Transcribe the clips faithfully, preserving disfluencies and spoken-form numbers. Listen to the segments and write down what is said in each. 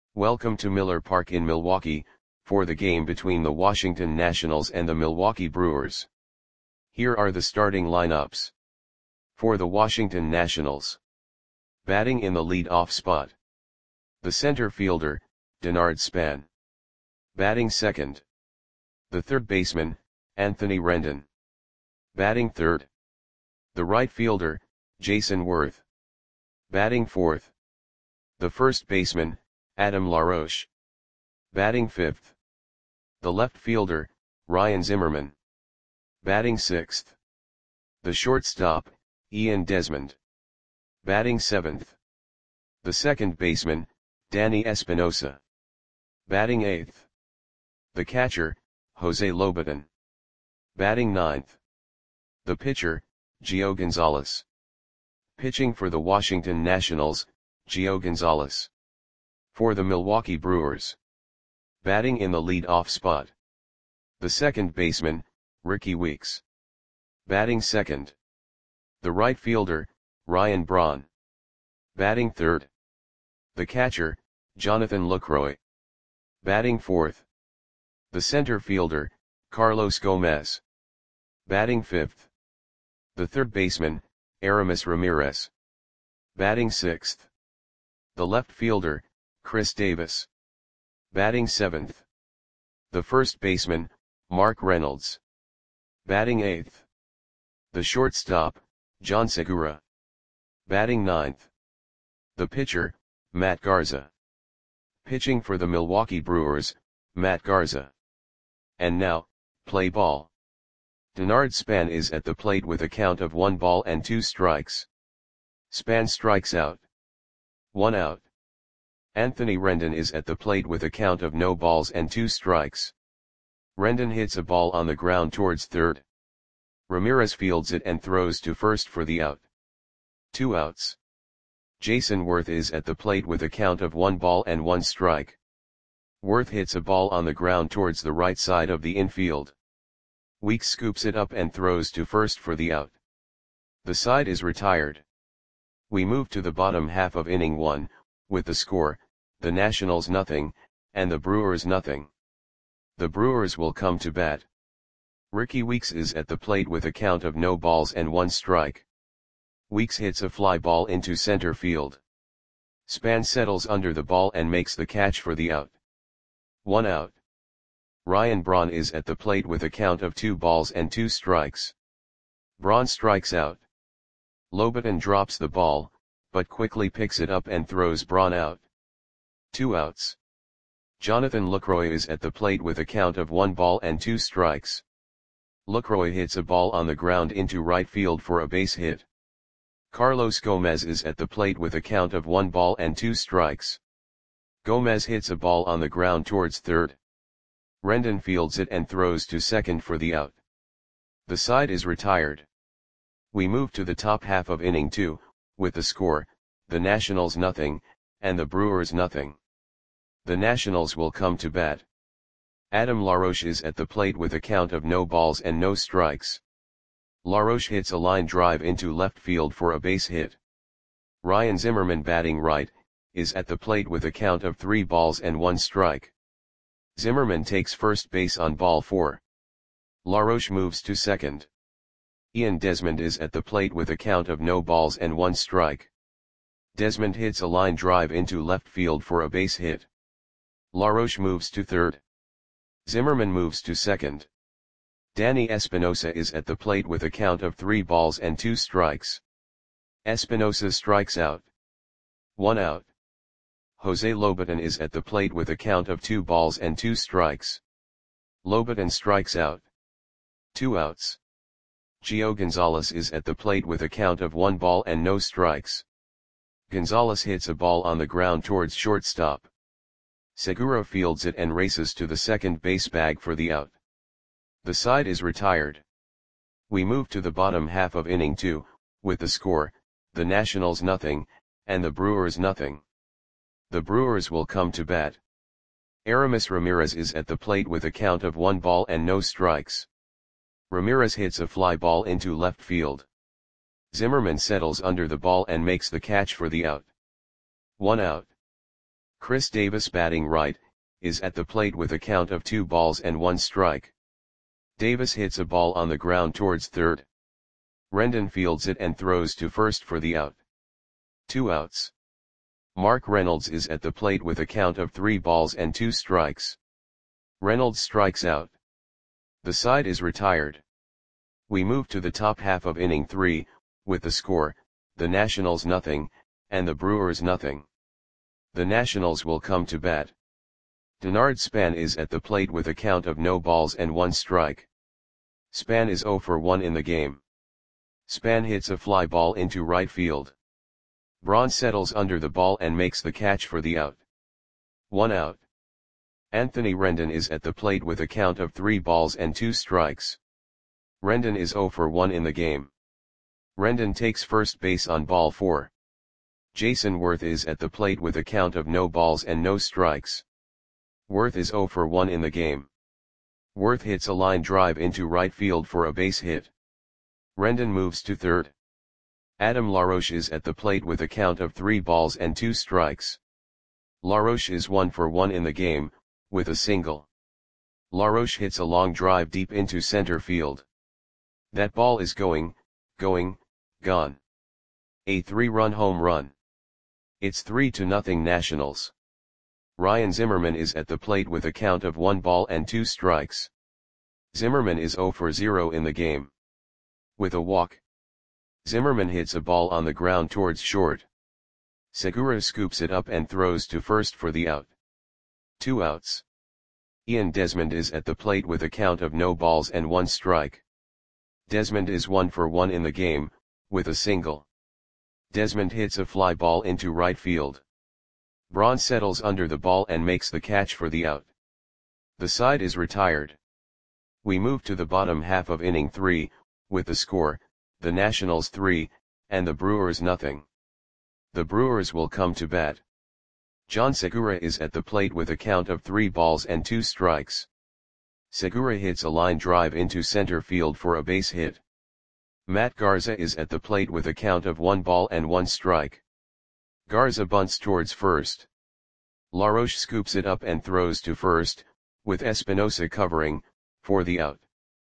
Welcome to Miller Park in Milwaukee, for the game between the Washington Nationals and the Milwaukee Brewers. Here are the starting lineups. For the Washington Nationals. Batting in the lead-off spot. The center fielder, Denard Span. Batting second. The third baseman, Anthony Rendon. Batting third. The right fielder, Jason Worth. Batting fourth. The first baseman, Adam LaRoche. Batting fifth. The left fielder, Ryan Zimmerman. Batting sixth. The shortstop, Ian Desmond. Batting seventh. The second baseman, Danny Espinosa. Batting eighth. The catcher, Jose Lobaton. Batting ninth. The pitcher, Gio Gonzalez. Pitching for the Washington Nationals, Gio Gonzalez. For the Milwaukee Brewers. Batting in the lead-off spot. The second baseman, Rickie Weeks. Batting second. The right fielder, Ryan Braun. Batting third. The catcher, Jonathan Lucroy. Batting fourth. The center fielder, Carlos Gomez. Batting fifth. The third baseman, Aramis Ramirez. Batting sixth. The left fielder, Chris Davis. Batting seventh. The first baseman, Mark Reynolds. Batting eighth. The shortstop, John Segura. Batting ninth. The pitcher, Matt Garza. Pitching for the Milwaukee Brewers, Matt Garza. And now, play ball. Denard Span is at the plate with a count of one ball and two strikes. Span strikes out. One out. Anthony Rendon is at the plate with a count of no balls and two strikes. Rendon hits a ball on the ground towards third. Ramirez fields it and throws to first for the out. Two outs. Jason Worth is at the plate with a count of one ball and one strike. Worth hits a ball on the ground towards the right side of the infield. Weeks scoops it up and throws to first for the out. The side is retired. We move to the bottom half of inning one, with the score, the Nationals nothing, and the Brewers nothing. The Brewers will come to bat. Rickie Weeks is at the plate with a count of no balls and one strike. Weeks hits a fly ball into center field. Span settles under the ball and makes the catch for the out. One out. Ryan Braun is at the plate with a count of two balls and two strikes. Braun strikes out. Lobaton drops the ball, but quickly picks it up and throws Braun out. Two outs. Jonathan Lucroy is at the plate with a count of one ball and two strikes. Lucroy hits a ball on the ground into right field for a base hit. Carlos Gomez is at the plate with a count of one ball and two strikes. Gomez hits a ball on the ground towards third. Rendon fields it and throws to second for the out. The side is retired. We move to the top half of inning two, with the score, the Nationals nothing, and the Brewers nothing. The Nationals will come to bat. Adam LaRoche is at the plate with a count of no balls and no strikes. LaRoche hits a line drive into left field for a base hit. Ryan Zimmerman, batting right, is at the plate with a count of three balls and one strike. Zimmerman takes first base on ball four. LaRoche moves to second. Ian Desmond is at the plate with a count of no balls and one strike. Desmond hits a line drive into left field for a base hit. LaRoche moves to third. Zimmerman moves to second. Danny Espinosa is at the plate with a count of three balls and two strikes. Espinosa strikes out. One out. Jose Lobaton is at the plate with a count of two balls and two strikes. Lobaton strikes out. Two outs. Gio Gonzalez is at the plate with a count of one ball and no strikes. Gonzalez hits a ball on the ground towards shortstop. Segura fields it and races to the second base bag for the out. The side is retired. We move to the bottom half of inning two, with the score, the Nationals nothing, and the Brewers nothing. The Brewers will come to bat. Aramis Ramirez is at the plate with a count of one ball and no strikes. Ramirez hits a fly ball into left field. Zimmerman settles under the ball and makes the catch for the out. One out. Chris Davis, batting right, is at the plate with a count of two balls and one strike. Davis hits a ball on the ground towards third. Rendon fields it and throws to first for the out. Two outs. Mark Reynolds is at the plate with a count of three balls and two strikes. Reynolds strikes out. The side is retired. We move to the top half of inning three, with the score, the Nationals nothing, and the Brewers nothing. The Nationals will come to bat. Denard Span is at the plate with a count of no balls and one strike. Span is oh for one in the game. Span hits a fly ball into right field. Braun settles under the ball and makes the catch for the out. One out. Anthony Rendon is at the plate with a count of three balls and two strikes. Rendon is oh for one in the game. Rendon takes first base on ball four. Jason Worth is at the plate with a count of no balls and no strikes. Worth is oh for one in the game. Worth hits a line drive into right field for a base hit. Rendon moves to third. Adam LaRoche is at the plate with a count of three balls and two strikes. LaRoche is one for one in the game, with a single. LaRoche hits a long drive deep into center field. That ball is going, going, gone. A three-run home run. It's three to nothing Nationals. Ryan Zimmerman is at the plate with a count of one ball and two strikes. Zimmerman is oh for zero in the game. With a walk. Zimmerman hits a ball on the ground towards short. Segura scoops it up and throws to first for the out. Two outs. Ian Desmond is at the plate with a count of no balls and one strike. Desmond is one for one in the game, with a single. Desmond hits a fly ball into right field. Braun settles under the ball and makes the catch for the out. The side is retired. We move to the bottom half of inning three, with the score, the Nationals three, and the Brewers nothing. The Brewers will come to bat. John Segura is at the plate with a count of three balls and two strikes. Segura hits a line drive into center field for a base hit. Matt Garza is at the plate with a count of one ball and one strike. Garza bunts towards first. LaRoche scoops it up and throws to first, with Espinosa covering, for the out.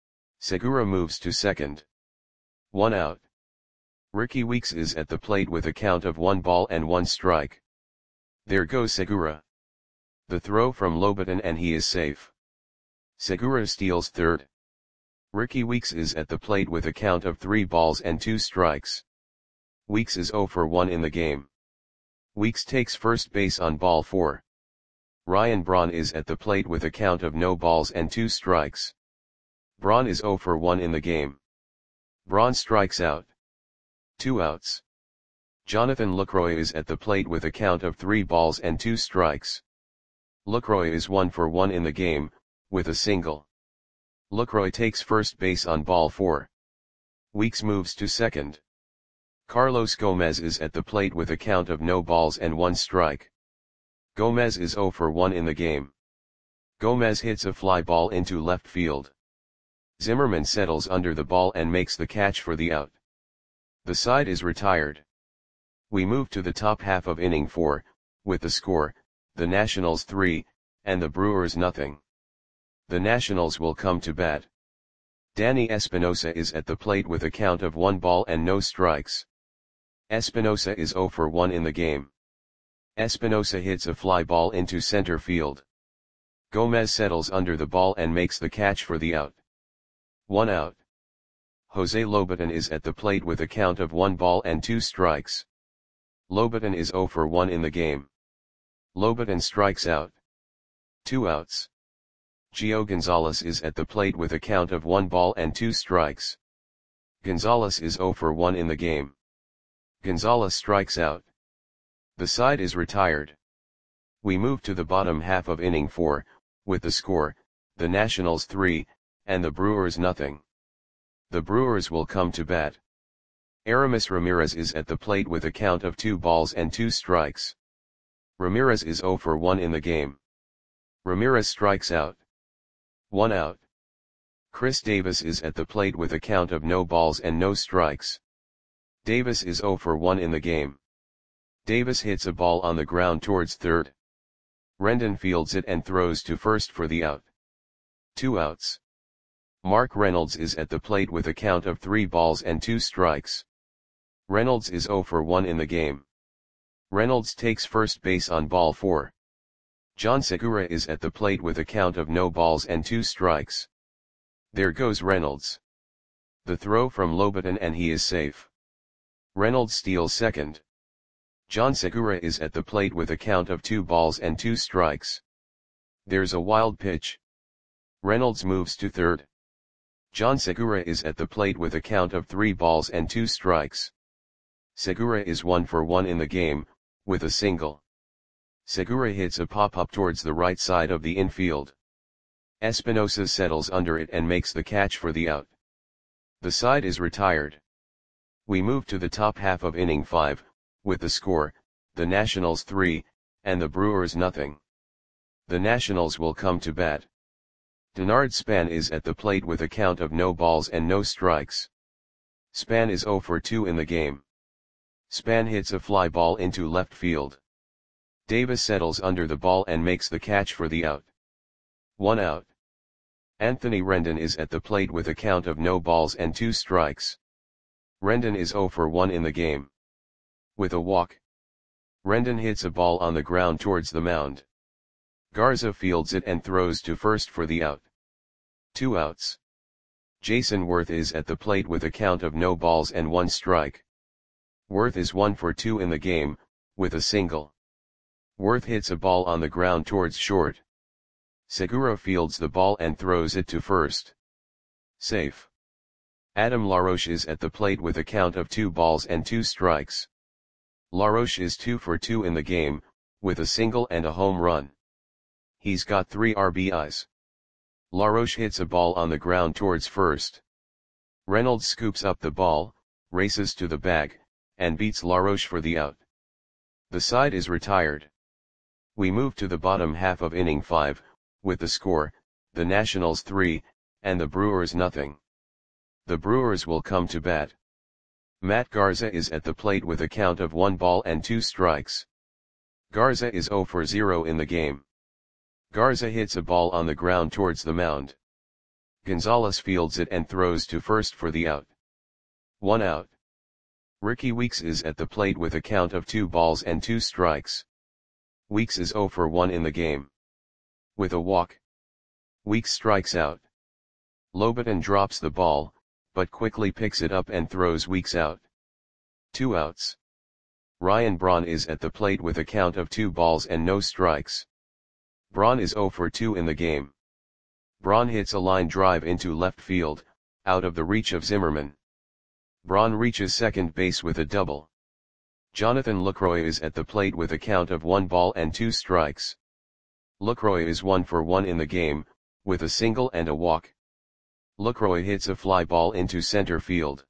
Segura moves to second. One out. Ricky Weeks is at the plate with a count of one ball and one strike. There goes Segura. The throw from Lobaton and he is safe. Segura steals third. Ricky Weeks is at the plate with a count of three balls and two strikes. Weeks is oh for one in the game. Weeks takes first base on ball four. Ryan Braun is at the plate with a count of no balls and two strikes. Braun is oh for one in the game. Braun strikes out. Two outs. Jonathan Lucroy is at the plate with a count of three balls and two strikes. Lucroy is one for one in the game, with a single. Lucroy takes first base on ball four. Weeks moves to second. Carlos Gomez is at the plate with a count of no balls and one strike. Gomez is oh for one in the game. Gomez hits a fly ball into left field. Zimmerman settles under the ball and makes the catch for the out. The side is retired. We move to the top half of inning four, with the score, the Nationals three, and the Brewers nothing. The Nationals will come to bat. Danny Espinosa is at the plate with a count of one ball and no strikes. Espinosa is oh for one in the game. Espinosa hits a fly ball into center field. Gomez settles under the ball and makes the catch for the out. One out. Jose Lobaton is at the plate with a count of one ball and two strikes. Lobaton is oh for one in the game. Lobaton strikes out. Two outs. Gio Gonzalez is at the plate with a count of one ball and two strikes. Gonzalez is oh for one in the game. Gonzalez strikes out. The side is retired. We move to the bottom half of inning four, with the score, the Nationals three, and the Brewers nothing. The Brewers will come to bat. Aramis Ramirez is at the plate with a count of two balls and two strikes. Ramirez is oh for one in the game. Ramirez strikes out. One out. Chris Davis is at the plate with a count of no balls and no strikes. Davis is oh for one in the game. Davis hits a ball on the ground towards third. Rendon fields it and throws to first for the out. Two outs. Mark Reynolds is at the plate with a count of three balls and two strikes. Reynolds is oh for one in the game. Reynolds takes first base on ball four. John Segura is at the plate with a count of no balls and two strikes. There goes Reynolds. The throw from Lobaton and he is safe. Reynolds steals second. John Segura is at the plate with a count of two balls and two strikes. There's a wild pitch. Reynolds moves to third. John Segura is at the plate with a count of three balls and two strikes. Segura is one for one in the game, with a single. Segura hits a pop-up towards the right side of the infield. Espinosa settles under it and makes the catch for the out. The side is retired. We move to the top half of inning five, with the score, the Nationals three, and the Brewers nothing. The Nationals will come to bat. Denard Span is at the plate with a count of no balls and no strikes. Span is oh for two in the game. Span hits a fly ball into left field. Davis settles under the ball and makes the catch for the out. One out. Anthony Rendon is at the plate with a count of no balls and two strikes. Rendon is oh for one in the game. With a walk. Rendon hits a ball on the ground towards the mound. Garza fields it and throws to first for the out. Two outs. Jason Worth is at the plate with a count of no balls and one strike. Worth is one for two in the game, with a single. Worth hits a ball on the ground towards short. Segura fields the ball and throws it to first. Safe. Adam LaRoche is at the plate with a count of two balls and two strikes. LaRoche is two for two in the game, with a single and a home run. He's got three R B Is. LaRoche hits a ball on the ground towards first. Reynolds scoops up the ball, races to the bag, and beats LaRoche for the out. The side is retired. We move to the bottom half of inning five, with the score, the Nationals three, and the Brewers nothing. The Brewers will come to bat. Matt Garza is at the plate with a count of one ball and two strikes. Garza is oh for zero in the game. Garza hits a ball on the ground towards the mound. Gonzalez fields it and throws to first for the out. One out. Ricky Weeks is at the plate with a count of two balls and two strikes. Weeks is oh for one in the game. With a walk. Weeks strikes out. Lobaton drops the ball, but quickly picks it up and throws Weeks out. Two outs. Ryan Braun is at the plate with a count of two balls and no strikes. Braun is oh for two in the game. Braun hits a line drive into left field, out of the reach of Zimmerman. Braun reaches second base with a double. Jonathan Lucroy is at the plate with a count of one ball and two strikes. Lucroy is one for one in the game, with a single and a walk. Lucroy hits a fly ball into center field.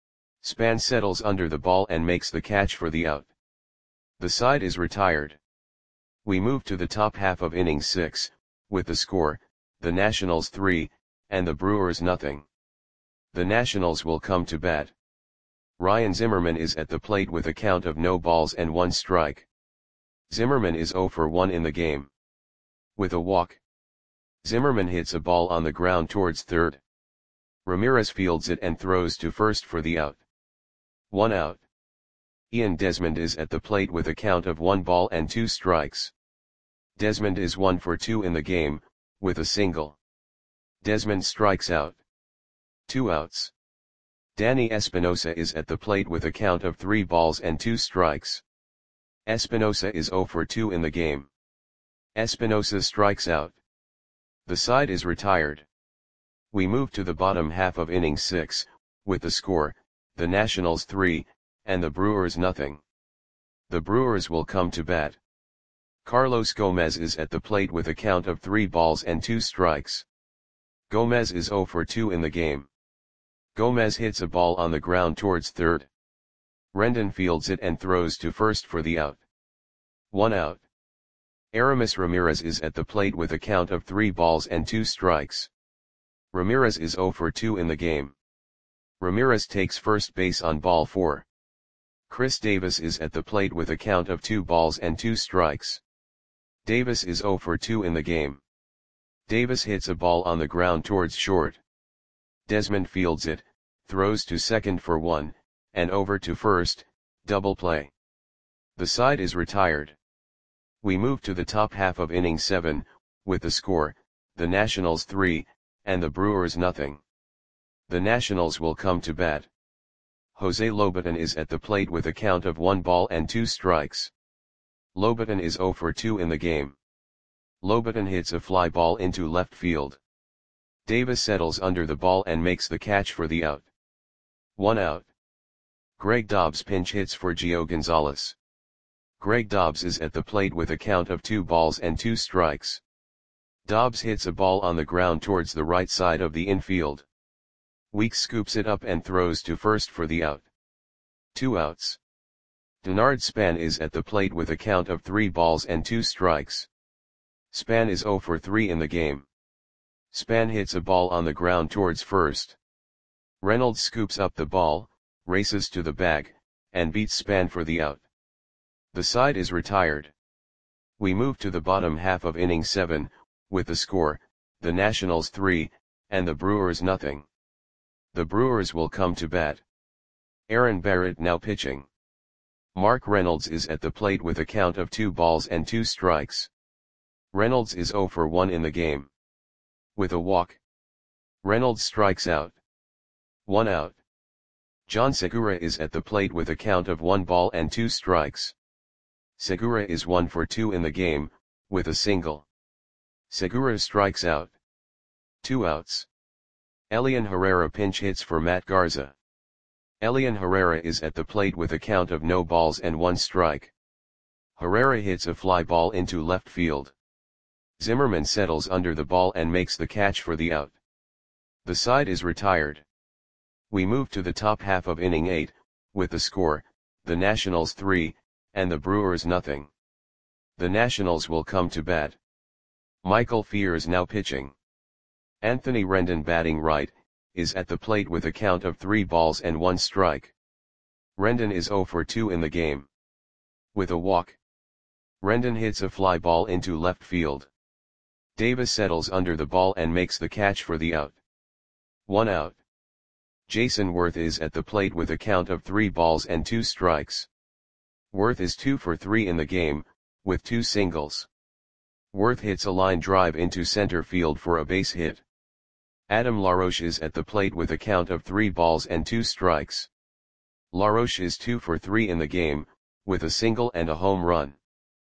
Span settles under the ball and makes the catch for the out. The side is retired. We move to the top half of inning six, with the score, the Nationals three, and the Brewers nothing. The Nationals will come to bat. Ryan Zimmerman is at the plate with a count of no balls and one strike. Zimmerman is oh for one in the game. With a walk. Zimmerman hits a ball on the ground towards third. Ramirez fields it and throws to first for the out. One out. Ian Desmond is at the plate with a count of one ball and two strikes. Desmond is one for two in the game, with a single. Desmond strikes out. Two outs. Danny Espinosa is at the plate with a count of three balls and two strikes. Espinosa is oh for two in the game. Espinosa strikes out. The side is retired. We move to the bottom half of inning six, with the score, the Nationals three, and the Brewers nothing. The Brewers will come to bat. Carlos Gomez is at the plate with a count of three balls and two strikes. Gomez is oh for two in the game. Gomez hits a ball on the ground towards third. Rendon fields it and throws to first for the out. One out. Aramis Ramirez is at the plate with a count of three balls and two strikes. Ramirez is oh for two in the game. Ramirez takes first base on ball four. Chris Davis is at the plate with a count of two balls and two strikes. Davis is zero for two in the game. Davis hits a ball on the ground towards short. Desmond fields it, throws to second for one, and over to first, double play. The side is retired. We move to the top half of inning seven, with the score, the Nationals three, and the Brewers nothing. The Nationals will come to bat. Jose Lobaton is at the plate with a count of one ball and two strikes. Lobaton is zero for two in the game. Lobaton hits a fly ball into left field. Davis settles under the ball and makes the catch for the out. One out. Greg Dobbs pinch hits for Gio Gonzalez. Greg Dobbs is at the plate with a count of two balls and two strikes. Dobbs hits a ball on the ground towards the right side of the infield. Weeks scoops it up and throws to first for the out. Two outs. Denard Span is at the plate with a count of three balls and two strikes. Span is zero for three in the game. Span hits a ball on the ground towards first. Reynolds scoops up the ball, races to the bag, and beats Span for the out. The side is retired. We move to the bottom half of inning seven, with the score, the Nationals three, and the Brewers nothing. The Brewers will come to bat. Aaron Barrett now pitching. Mark Reynolds is at the plate with a count of two balls and two strikes. Reynolds is zero for one in the game. With a walk. Reynolds strikes out. One out. John Segura is at the plate with a count of one ball and two strikes. Segura is one for two in the game, with a single. Segura strikes out. Two outs. Elian Herrera pinch hits for Matt Garza. Elian Herrera is at the plate with a count of no balls and one strike. Herrera hits a fly ball into left field. Zimmerman settles under the ball and makes the catch for the out. The side is retired. We move to the top half of inning eight, with the score, the Nationals three, and the Brewers nothing. The Nationals will come to bat. Michael Fears now pitching. Anthony Rendon batting right, is at the plate with a count of three balls and one strike. Rendon is zero for two in the game. With a walk. Rendon hits a fly ball into left field. Davis settles under the ball and makes the catch for the out. One out. Jason Worth is at the plate with a count of three balls and two strikes. Worth is two for three in the game, with two singles. Worth hits a line drive into center field for a base hit. Adam LaRoche is at the plate with a count of three balls and two strikes. LaRoche is two for three in the game, with a single and a home run.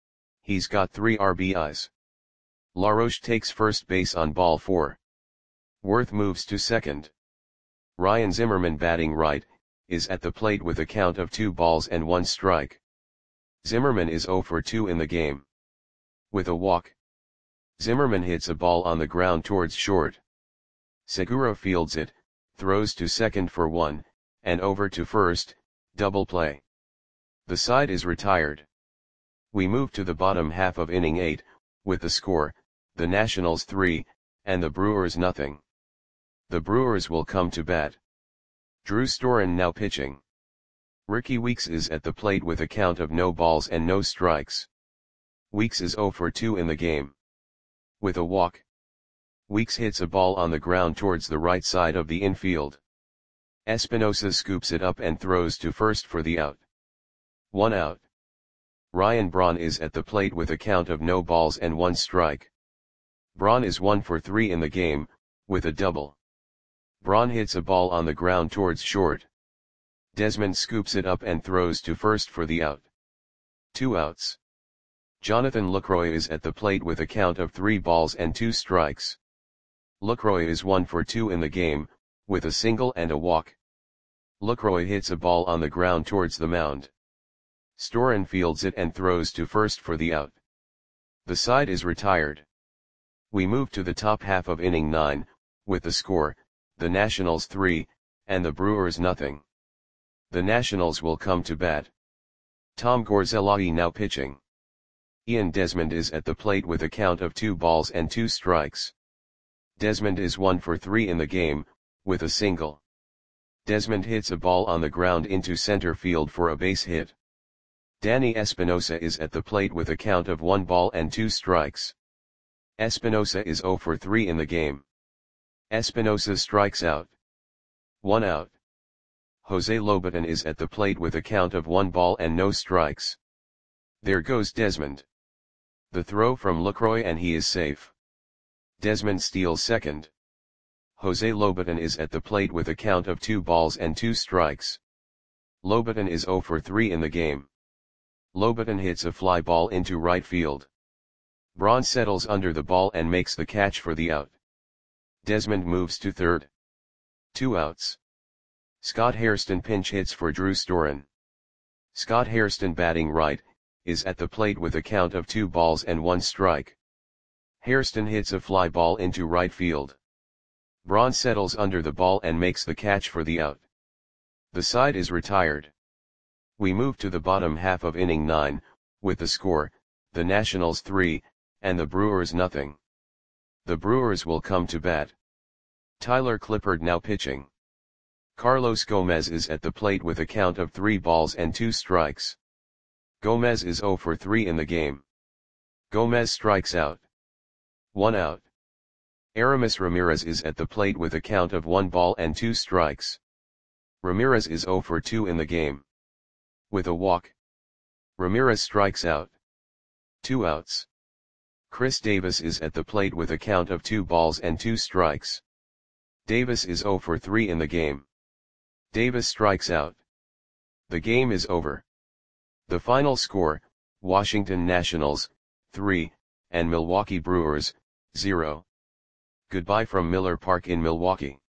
He's got three R B Is. LaRoche takes first base on ball four. Worth moves to second. Ryan Zimmerman batting right, is at the plate with a count of two balls and one strike. Zimmerman is zero for two in the game. With a walk. Zimmerman hits a ball on the ground towards short. Segura fields it, throws to second for one, and over to first, double play. The side is retired. We move to the bottom half of inning eight, with the score, the Nationals three, and the Brewers nothing. The Brewers will come to bat. Drew Storen now pitching. Ricky Weeks is at the plate with a count of no balls and no strikes. Weeks is zero for two in the game. With a walk. Weeks hits a ball on the ground towards the right side of the infield. Espinosa scoops it up and throws to first for the out. One out. Ryan Braun is at the plate with a count of no balls and one strike. Braun is one for three in the game, with a double. Braun hits a ball on the ground towards short. Desmond scoops it up and throws to first for the out. Two outs. Jonathan Lucroy is at the plate with a count of three balls and two strikes. Lucroy is one for two in the game, with a single and a walk. Lucroy hits a ball on the ground towards the mound. Storen fields it and throws to first for the out. The side is retired. We move to the top half of inning nine, with the score, the Nationals three, and the Brewers nothing. The Nationals will come to bat. Tom Gorzelli now pitching. Ian Desmond is at the plate with a count of two balls and two strikes. Desmond is one for three in the game, with a single. Desmond hits a ball on the ground into center field for a base hit. Danny Espinosa is at the plate with a count of one ball and two strikes. Espinosa is zero for three in the game. Espinosa strikes out. One out. Jose Lobaton is at the plate with a count of one ball and no strikes. There goes Desmond. The throw from Lucroy and he is safe. Desmond steals second. Jose Lobaton is at the plate with a count of two balls and two strikes. Lobaton is zero for three in the game. Lobaton hits a fly ball into right field. Braun settles under the ball and makes the catch for the out. Desmond moves to third. Two outs. Scott Hairston pinch hits for Drew Storen. Scott Hairston, batting right, is at the plate with a count of two balls and one strike. Hairston hits a fly ball into right field. Braun settles under the ball and makes the catch for the out. The side is retired. We move to the bottom half of inning nine, with the score, the Nationals three, and the Brewers nothing. The Brewers will come to bat. Tyler Clippard now pitching. Carlos Gomez is at the plate with a count of three balls and two strikes. Gomez is zero for three in the game. Gomez strikes out. One out. Aramis Ramirez is at the plate with a count of one ball and two strikes. Ramirez is zero for two in the game. With a walk. Ramirez strikes out. Two outs. Chris Davis is at the plate with a count of two balls and two strikes. Davis is zero for three in the game. Davis strikes out. The game is over. The final score, Washington Nationals, three, and Milwaukee Brewers, zero. Goodbye from Miller Park in Milwaukee.